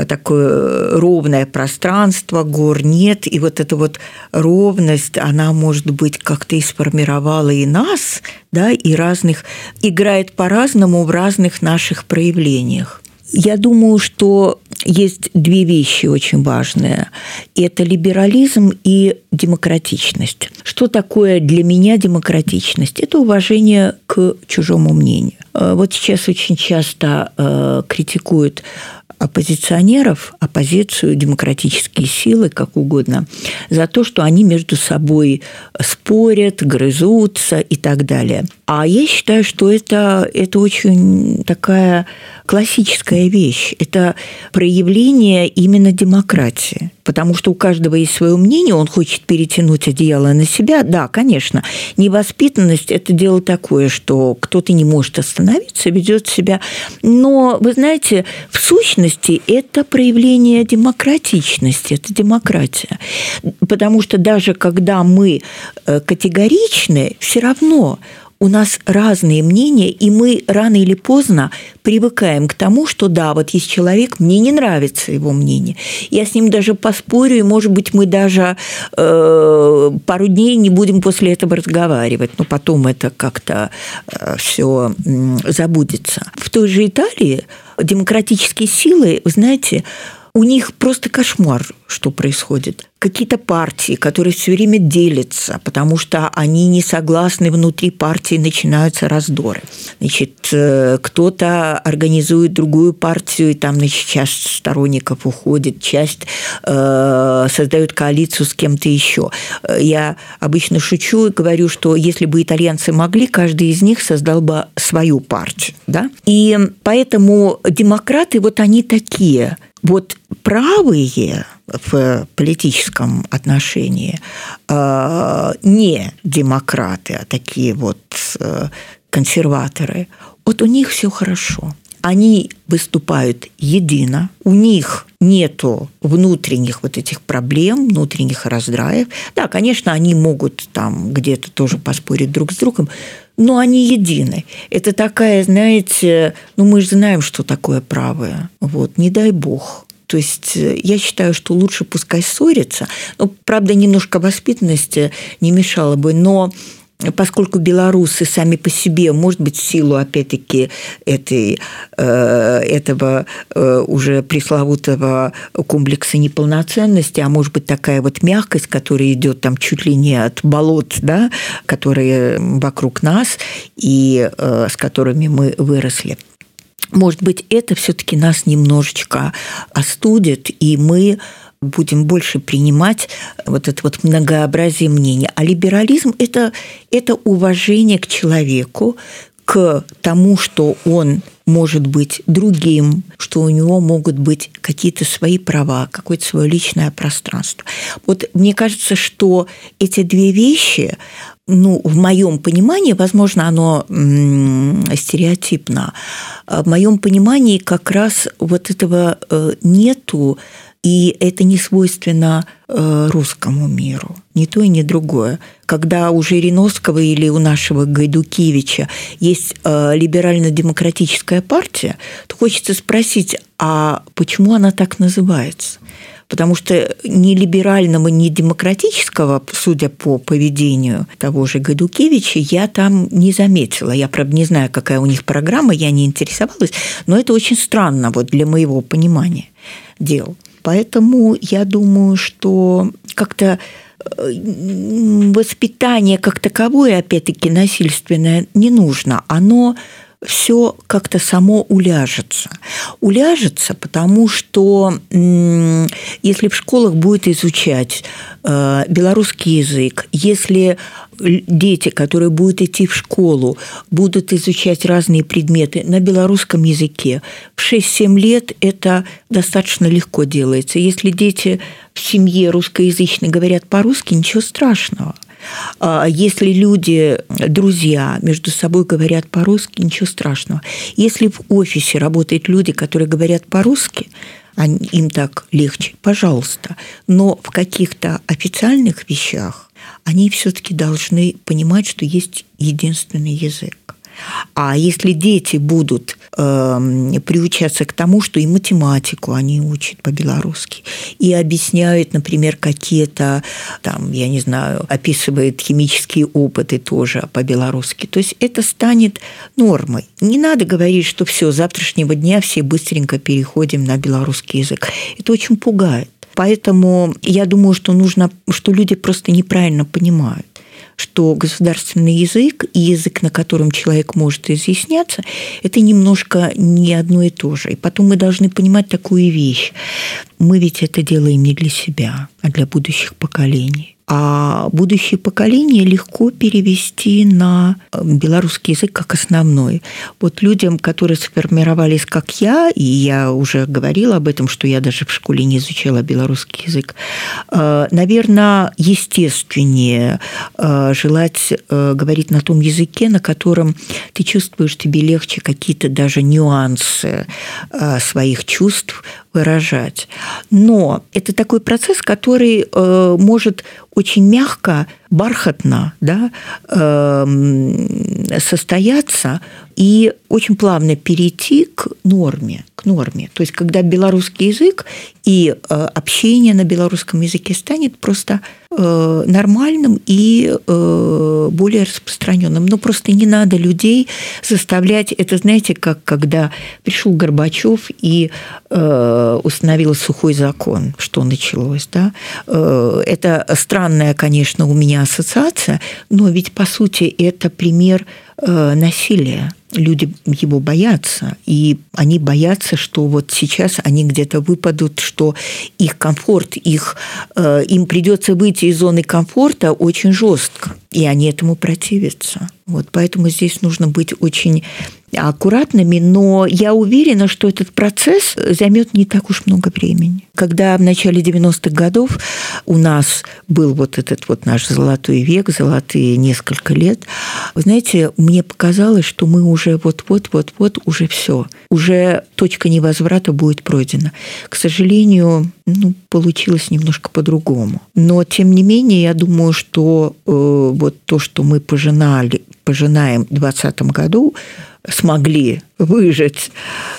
такое ровное пространство, гор нет, и вот эта вот ровность, она, может быть, как-то и сформировала и нас, да, и разных, играет по-разному в разных наших проявлениях. Я думаю, что есть две вещи очень важные. Это либерализм и демократичность. Что такое для меня демократичность? Это уважение к чужому мнению. Вот сейчас очень часто критикуют оппозиционеров, оппозицию, демократические силы, как угодно, за то, что они между собой спорят, грызутся и так далее. А я считаю, что это, это очень такая классическая вещь. Это проявление именно демократии. Потому что у каждого есть свое мнение, он хочет перетянуть одеяло на себя. Да, конечно, невоспитанность – это дело такое, что кто-то не может остановиться, ведет себя. Но, вы знаете, в сущности, это проявление демократичности, это демократия. Потому что даже когда мы категоричны, все равно у нас разные мнения, и мы рано или поздно привыкаем к тому, что да, вот есть человек, мне не нравится его мнение. Я с ним даже поспорю, и, может быть, мы даже э, пару дней не будем после этого разговаривать, но потом это как-то э, все э, забудется. В той же Италии демократические силы, вы знаете, у них просто кошмар, что происходит. Какие-то партии, которые все время делятся, потому что они не согласны, внутри партии начинаются раздоры. Значит, кто-то организует другую партию, и там, значит, часть сторонников уходит, часть э, создает коалицию с кем-то еще. Я обычно шучу и говорю, что если бы итальянцы могли, каждый из них создал бы свою партию. Да? И поэтому демократы, вот они такие. Вот правые в политическом отношении не демократы, а такие вот консерваторы, вот у них все хорошо. Они выступают едино, у них нету внутренних вот этих проблем, внутренних раздраев. Да, конечно, они могут там где-то тоже поспорить друг с другом, но они едины. Это такая, знаете, ну мы же знаем, что такое правое. Вот, не дай бог. То есть я считаю, что лучше пускай ссорятся. Ну, правда, немножко воспитанности не мешало бы, но поскольку белорусы сами по себе, может быть, в силу, опять-таки, этой, этого уже пресловутого комплекса неполноценности, а может быть, такая вот мягкость, которая идет там чуть ли не от болот, да, которые вокруг нас и с которыми мы выросли. Может быть, это все-таки нас немножечко остудит, и мы будем больше принимать вот это вот многообразие мнений. А либерализм – это, это уважение к человеку, к тому, что он может быть другим, что у него могут быть какие-то свои права, какое-то свое личное пространство. Вот мне кажется, что эти две вещи, ну, в моем понимании, возможно, оно м- стереотипно, в моем понимании как раз вот этого нету, и это не свойственно русскому миру, ни то и ни другое. Когда у Жириновского или у нашего Гайдукевича есть либерально-демократическая партия, то хочется спросить, а почему она так называется? Потому что ни либерального, ни демократического, судя по поведению того же Гайдукевича, я там не заметила. Я, правда, не знаю, какая у них программа, я не интересовалась, но это очень странно вот для моего понимания дел. Поэтому я думаю, что как-то воспитание как таковое, опять-таки, насильственное не нужно. Оно все как-то само уляжется. Уляжется, потому что если в школах будет изучать белорусский язык, если дети, которые будут идти в школу, будут изучать разные предметы на белорусском языке, в шесть-семь лет это достаточно легко делается. Если дети в семье русскоязычной говорят по-русски, ничего страшного. Если люди, друзья, между собой говорят по-русски, ничего страшного. Если в офисе работают люди, которые говорят по-русски, им так легче, пожалуйста. Но в каких-то официальных вещах они все-таки должны понимать, что есть единственный язык. А если дети будут э, приучаться к тому, что и математику они учат по-белорусски, и объясняют, например, какие-то, там, я не знаю, описывают химические опыты тоже по-белорусски, то есть это станет нормой. Не надо говорить, что все, с завтрашнего дня все быстренько переходим на белорусский язык. Это очень пугает. Поэтому я думаю, что нужно, что люди просто неправильно понимают, что государственный язык и язык, на котором человек может изъясняться, это немножко не одно и то же. И потом мы должны понимать такую вещь. Мы ведь это делаем не для себя, а для будущих поколений. А будущее поколение легко перевести на белорусский язык как основной. Вот людям, которые сформировались как я, и я уже говорила об этом, что я даже в школе не изучала белорусский язык, наверное, естественнее желать говорить на том языке, на котором ты чувствуешь, тебе легче какие-то даже нюансы своих чувств выражать. Но это такой процесс, который э, может очень мягко, бархатно, да, э, состояться и очень плавно перейти к норме, к норме. То есть, когда белорусский язык и э, общение на белорусском языке станет просто э, нормальным и э, более распространенным. Но просто не надо людей заставлять. Это, знаете, как когда пришел Горбачев и э, установил сухой закон, что началось, да? Э, это странная, конечно, у меня ассоциация, но ведь, по сути, это пример э, насилия. Люди его боятся, и они боятся, что вот сейчас они где-то выпадут, что их комфорт, их, э, им придется выйти из зоны комфорта очень жестко, и они этому противятся. Вот, поэтому здесь нужно быть очень аккуратными, но я уверена, что этот процесс займет не так уж много времени. Когда в начале девяностых годов у нас был вот этот вот наш золотой век, золотые несколько лет, вы знаете, мне показалось, что мы уже вот-вот-вот-вот уже все, уже точка невозврата будет пройдена. К сожалению, ну, получилось немножко по-другому. Но, тем не менее, я думаю, что э, вот то, что мы пожинали, пожинаем в двадцатом году, смогли выжить,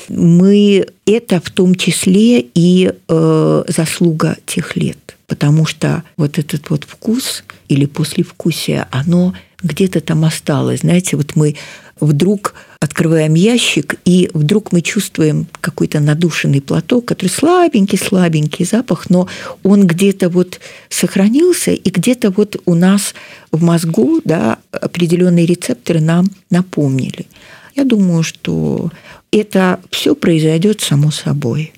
мы это в том числе и э, заслуга тех лет. Потому что вот этот вот вкус или послевкусие, оно где-то там осталось. Знаете, вот мы вдруг открываем ящик, и вдруг мы чувствуем какой-то надушенный платок, который слабенький-слабенький запах, но он где-то вот сохранился, и где-то вот у нас в мозгу, да, определенные рецепторы нам напомнили. Я думаю, что это все произойдет само собой.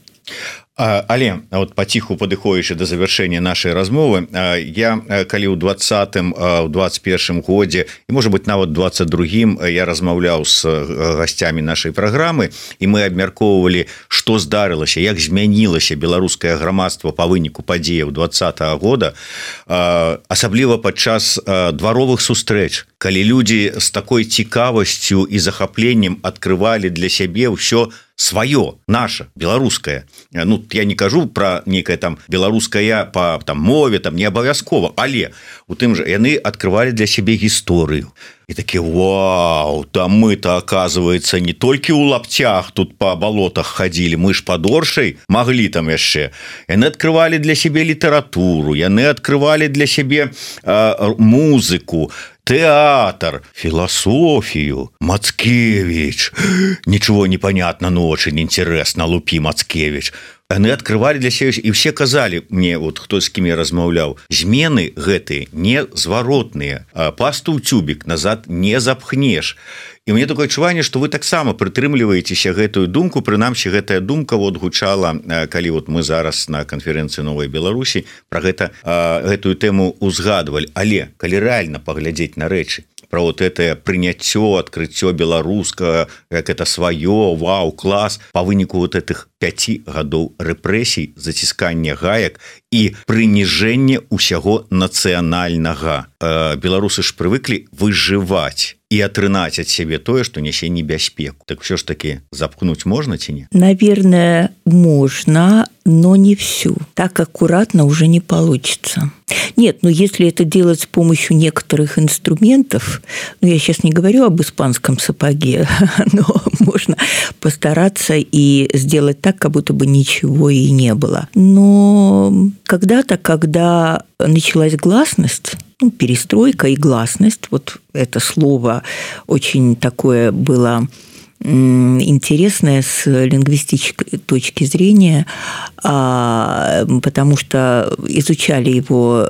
Але вот паціху падыходзячы да завяршэння нашай размовы, я калі ў двадцатым у двадцать першым годзе і можа быть нават двадцать другім я размаўляў з гасцямі нашай праграмы, і мы абмяркоўвалі, што здарылася, як змянілася беларускае грамадства па выніку падзеяў двадцатага года, асабліва падчас дваровых сустрэч, калі людзі з такой цікавасцю і захапленнем адкрывалі для сябе ўсё свое, наше, беларускае. Ну, я не кажу про некое там беларуская по там мове, там не абавязкова, але у тым же яны открывали для сябе гісторыю. И такие: вау, там мы-то, оказывается, не только у лаптях тут по болотах ходили, мы ж под Оршей могли там яшчэ. Яны открывали для себе литературу, яны открывали для себе э, музыку, театр, философию. Мацкевич. Ничего не понятно, но очень интересно. Лупи, Мацкевич. яны открывали для сябе, і все казалі мне, вот хто з кім я размаўляў, змены гэтыя не зваротныя, пасту ў цюбік назад не запхнеш. І мне такое адчуванне, што вы таксама прытрымліваецеся гэтую думку, прынамсі гэтая думка вот гучала, калі вот мы зараз на канферэнцыі Новай Беларусі пра гэта гэтую тэму узгадвалі. Але калі рэальна паглядзець на рэчы, про вот это прыняццё, адкрыццё беларускага, як это сваё, вау, клас, па выніку вот этих пяці гадоў рэпрэсій, заціскання гаек і прыніжэнне ўсяго нацыянальнага. Беларусы ж прывыклі выжываць и отрынать от себе то, что нясе небяспеку. Так все ж таки запхнуть можно ці не? Наверное, можно, но не всю. Так аккуратно уже не получится. Нет, ну если это делать с помощью некоторых инструментов, ну я сейчас не говорю об испанском сапоге, но можно постараться и сделать так, как будто бы ничего и не было. Но когда-то, когда началась гласность, ну, перестройка и гласность, вот это слово очень такое было интересное с лингвистической точки зрения, потому что изучали его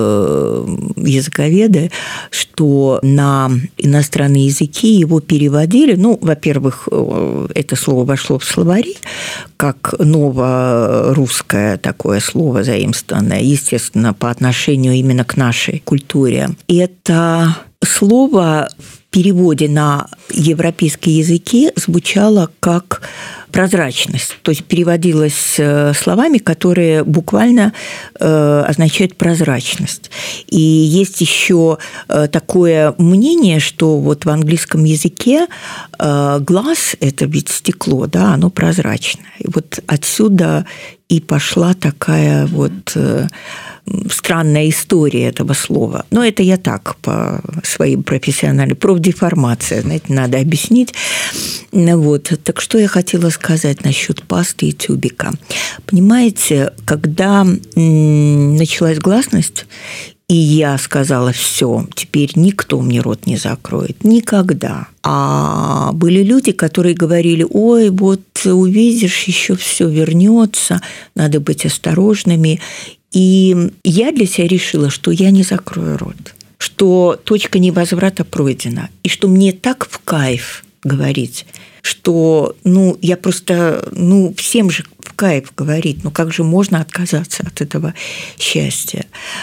языковеды, что на иностранные языки его переводили. Ну, во-первых, это слово вошло в словари, как новорусское такое слово заимствованное, естественно, по отношению именно к нашей культуре. И это слово в переводе на европейские языки звучало как прозрачность, то есть переводилось словами, которые буквально означают прозрачность. И есть еще такое мнение, что вот в английском языке глаз – это ведь стекло, да, оно прозрачное. И вот отсюда и пошла такая вот странная история этого слова. Но это я так, по своим профессиональным, профдеформация, знаете, надо объяснить. Вот. Так что я хотела сказать насчет пасты и тюбика. Понимаете, когда началась гласность, и я сказала: все, теперь никто мне рот не закроет. Никогда. А были люди, которые говорили: ой, вот увидишь, еще все вернется, надо быть осторожными. И я для себя решила, что я не закрою рот, что точка невозврата пройдена, и что мне так в кайф говорить, что, ну, я просто, ну, всем же в кайф говорить, ну, как же можно отказаться от этого счастья?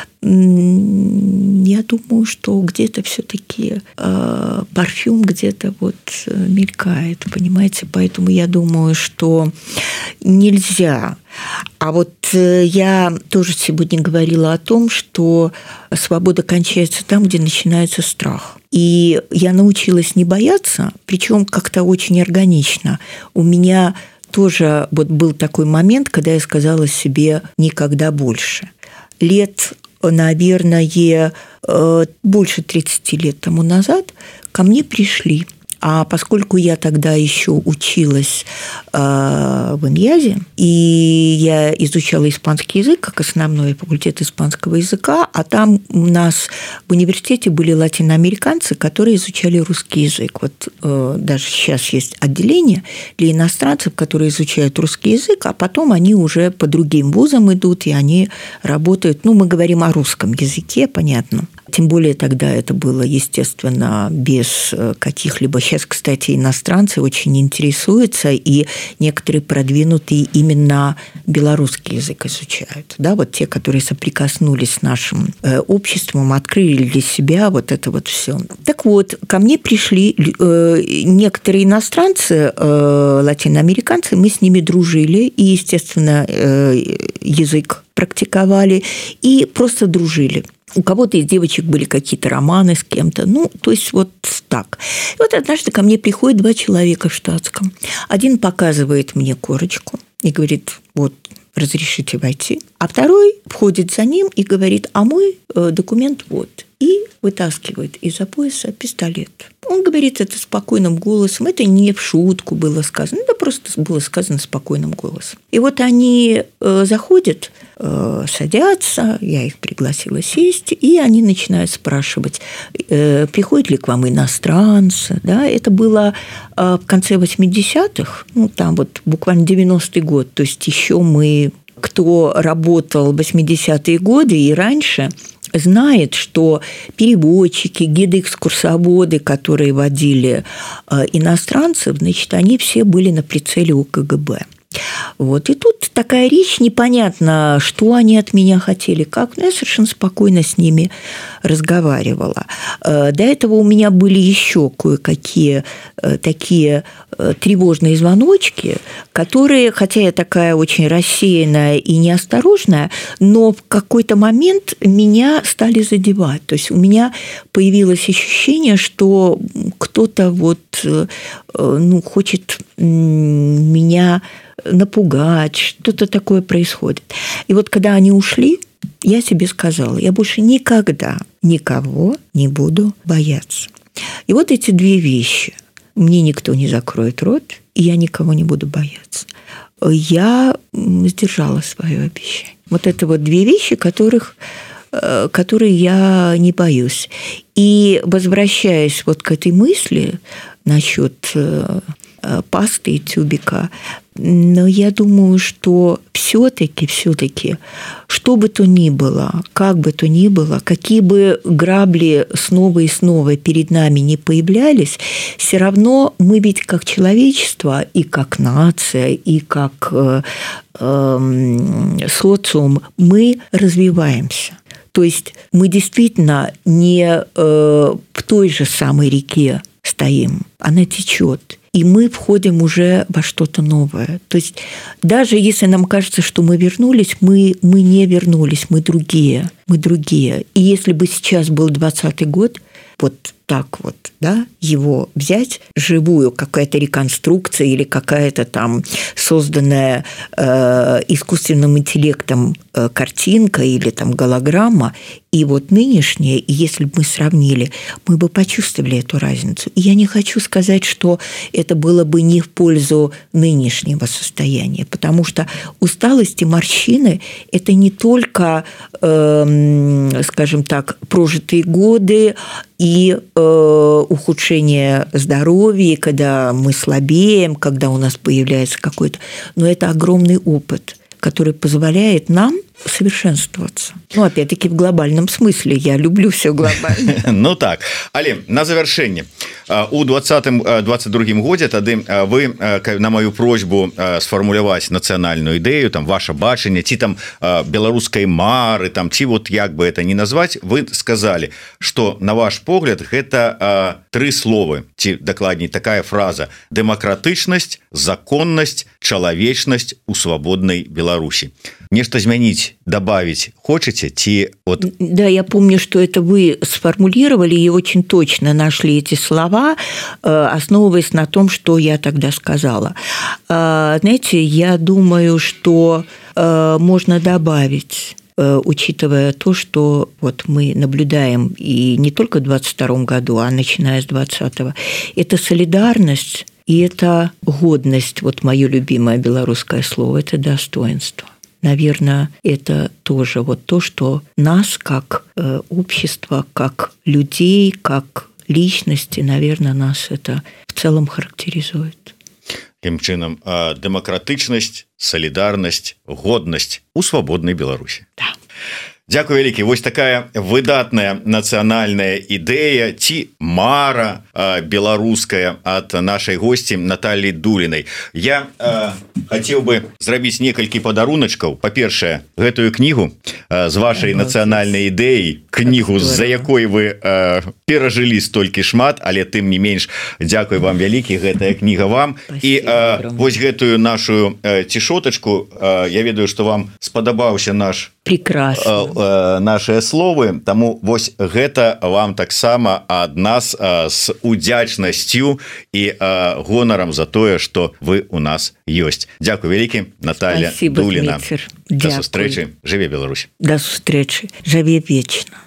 Я думаю, что где-то все-таки э, парфюм где-то вот мелькает, понимаете? Поэтому я думаю, что нельзя. А вот я тоже сегодня говорила о том, что свобода кончается там, где начинается страх. И я научилась не бояться, причем как-то очень органично. У меня тоже вот был такой момент, когда я сказала себе: никогда больше. Лет, наверное, больше тридцати лет тому назад ко мне пришли. А поскольку я тогда еще училась э, в Иньязе, и я изучала испанский язык как основной факультет испанского языка, а там у нас в университете были латиноамериканцы, которые изучали русский язык. Вот э, даже сейчас есть отделение для иностранцев, которые изучают русский язык, а потом они уже по другим вузам идут, и они работают, ну, мы говорим о русском языке, понятно. Тем более тогда это было, естественно, без каких-либо... Сейчас, кстати, иностранцы очень интересуются, и некоторые продвинутые именно белорусский язык изучают. Да, вот те, которые соприкоснулись с нашим обществом, открыли для себя вот это вот все. Так вот, ко мне пришли некоторые иностранцы, латиноамериканцы, мы с ними дружили, и, естественно, язык практиковали, и просто дружили. У кого-то из девочек были какие-то романы с кем-то. Ну, то есть вот так. И вот однажды ко мне приходят два человека в штатском. Один показывает мне корочку и говорит: вот, разрешите войти. А второй входит за ним и говорит: а мой документ вот. И вытаскивает из-за пояса пистолет. Он говорит это спокойным голосом, это не в шутку было сказано, это просто было сказано спокойным голосом. И вот они э, заходят, э, садятся, я их пригласила сесть, и они начинают спрашивать, э, приходят ли к вам иностранцы, да, это было э, в конце восьмидесятых, ну, там вот буквально девяностый год, то есть еще мы, кто работал в восьмидесятые годы и раньше, знает, что переводчики, гиды-экскурсоводы, которые водили иностранцев, значит, они все были на прицеле у ка гэ бэ. Вот. И тут такая речь, непонятно, что они от меня хотели, как, но я совершенно спокойно с ними разговаривала. До этого у меня были еще кое-какие такие тревожные звоночки, которые, хотя я такая очень рассеянная и неосторожная, но в какой-то момент меня стали задевать. То есть у меня появилось ощущение, что кто-то вот, ну, хочет меня напугать, что-то такое происходит. И вот когда они ушли, я себе сказала, я больше никогда никого не буду бояться. И вот эти две вещи. Мне никто не закроет рот, и я никого не буду бояться. Я сдержала свое обещание. Вот это вот две вещи, которых, которые я не боюсь. И возвращаясь вот к этой мысли насчет пасты и тюбика, но я думаю, что все-таки, все-таки, что бы то ни было, как бы то ни было, какие бы грабли снова и снова перед нами не появлялись, все равно мы ведь как человечество и как нация, и как э, э, социум, мы развиваемся. То есть мы действительно не э, в той же самой реке стоим, она течет. И мы входим уже во что-то новое. То есть даже если нам кажется, что мы вернулись, мы, мы не вернулись, мы другие, мы другие. И если бы сейчас был двадцатый год, вот так вот, да, его взять, живую какая-то реконструкция или какая-то там созданная э, искусственным интеллектом э, картинка или там голограмма, и вот нынешнее, и если бы мы сравнили, мы бы почувствовали эту разницу. И я не хочу сказать, что это было бы не в пользу нынешнего состояния, потому что усталость и морщины – это не только, э, скажем так, прожитые годы и э, ухудшение здоровья, когда мы слабеем, когда у нас появляется какой-то… Но это огромный опыт, который позволяет нам совершенствоваться. Ну, опять-таки, в глобальном смысле. Я люблю все глобально. Ну так. Але, на завершэнне. У двадцатым двадцать другім годзе тады вы на мою просьбу сфармуляваць нацыянальную ідэю, там ваше бачанне, ці там беларускай мары, там ці вот як бы это не назваць, вы сказали, что на ваш погляд гэта тры словы, ці дакладней такая фраза: дэмакратычнасць, законнасць, чалавечнасць у свабоднай Беларусі. Нешта змяніць, добавить хочете? Ці вот... Да, я помню, что это вы сформулировали и очень точно нашли эти слова, основываясь на том, что я тогда сказала. Знаете, я думаю, что можно добавить, учитывая то, что вот мы наблюдаем и не только в двадцать втором году, а начиная с двадцатого, это солидарность и это годность, вот мое любимое белорусское слово, это достоинство. Наверное, это тоже вот то, что нас как э, общество, как людей, как личности, наверное, нас это в целом характеризует. Таким чынам, э, демократичность, солидарность, годность у свободной Беларуси. Да. Дякую вялікі. Вось такая выдатная нацыянальная ідэя ці мара э, беларуская ад нашай госці Натальі Дулінай. Я э, хацеў бы зрабіць некалькі падаруначкаў. Па-першае, гэтую кнігу э, з вашай нацыянальнай ідэяй, кнігу, з-за якой вы э, перажылі столькі шмат, але тым не менш, дзякуй вам вялікі, гэтая кніга вам. І э, вось гэтую нашу э, цішотачку, э, я ведаю, што вам спадабаўся наш прекрасно э, наши словы, таму вось гэта вам таксама ад нас э, с удзячнасцю і э, гонарам за тое, что вы у нас ёсць. Дзякуй вялікі, Наталья Дуліна. До сустрэчы. Жыве Беларусь. До сустрэчы. Жыве вечна.